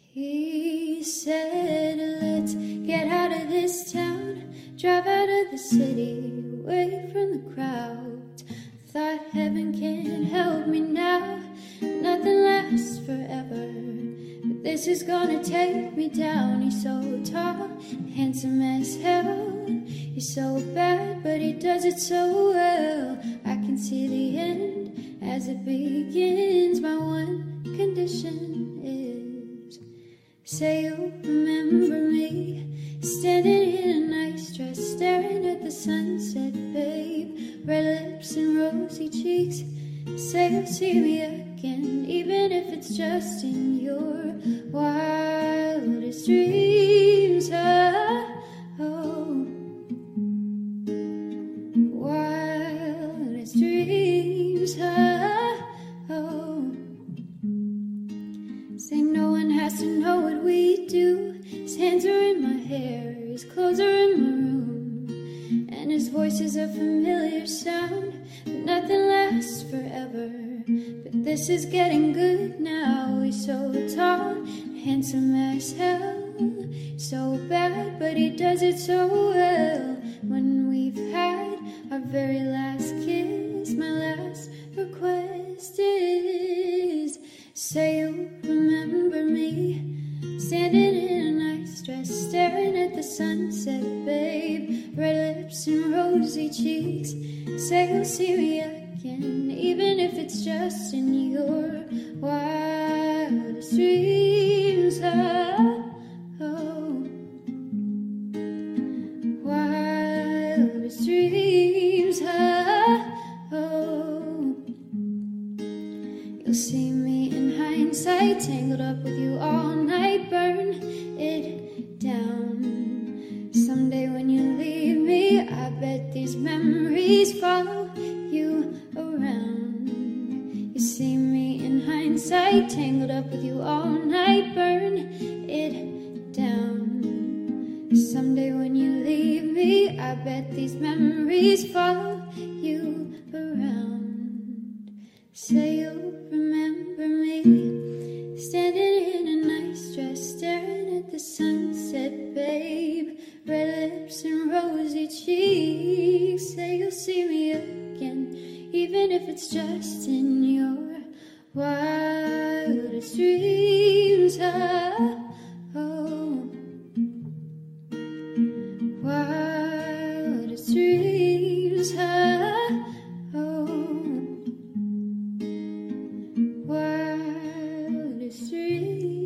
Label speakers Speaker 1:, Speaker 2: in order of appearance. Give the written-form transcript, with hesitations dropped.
Speaker 1: He said, let's get out of this town, drive out of the city, away from the crowds. Thought heaven can't help me now, nothing lasts forever, but this is gonna take me down. He's so tall, handsome as hell, he's so bad, but he does it so well. I can see the end as it begins. My one condition is, say you'll remember me, standing in a nice dress, staring at the sunset, babe. Red lips and rosy cheeks, say you'll see me again, even if it's just in your wildest dreams. Oh, wildest dreams. Oh, say no one has to know what we do. His hands are in my hair, his clothes are in my room, and his voice is a familiar sound. But nothing lasts forever, but this is getting good now. He's so tall, handsome as hell, so bad, but he does it so well. When we've had our very last kiss, my last request is, say you'll remember me, standing in a nice dress, staring at the sunset, babe. Red lips and rosy cheeks, say you'll see me again, even if it's just in your wildest dreams. Oh, wildest dreams. Oh, you'll see me in hindsight, tangled up with you all night, burn it down. Someday when you leave me, I bet these memories follow you around. You see me in hindsight, tangled up with you all night, burn it down. Someday when you leave me, I bet these memories follow you around. Say you'll remember me, standing in a nice dress, staring at the sunset, babe. Red lips and rosy cheeks, say you'll see me again, even if it's just in your wildest dreams. Oh, wildest dreams. Oh, wildest dreams.